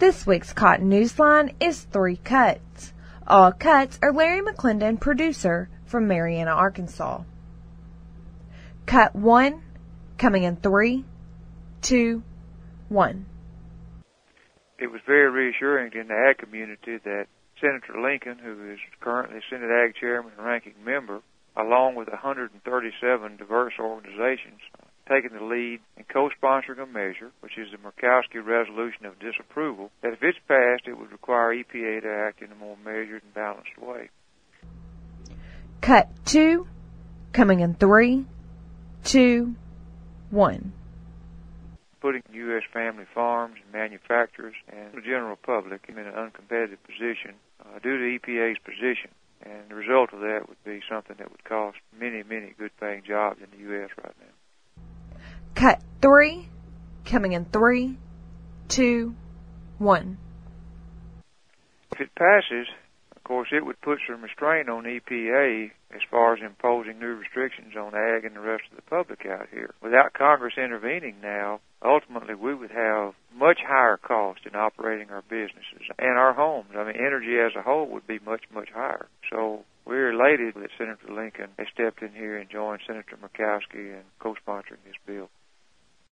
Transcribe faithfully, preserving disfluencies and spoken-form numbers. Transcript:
This week's Cotton Newsline is Three Cuts. All cuts are Larry McClendon, producer from Marianna, Arkansas. Cut one, coming in three, two, one. It was very reassuring in the ag community that Senator Lincoln, who is currently Senate Ag Chairman and Ranking Member, along with one hundred thirty-seven diverse organizations, taking the lead in co-sponsoring a measure, which is the Murkowski Resolution of Disapproval, that if it's passed, it would require E P A to act in a more measured and balanced way. Cut two, coming in three, two, one. Putting U S family farms and manufacturers and the general public in an uncompetitive position uh, due to E P A's position. And the result of that would be something that would cost many, many good-paying jobs in the U S right now. Cut three, coming in three, two, one. If it passes, of course, it would put some restraint on E P A as far as imposing new restrictions on ag and the rest of the public out here. Without Congress intervening now, ultimately we would have much higher costs in operating our businesses and our homes. I mean, energy as a whole would be much, much higher. So we're elated that Senator Lincoln has stepped in here and joined Senator Murkowski in co-sponsoring this bill.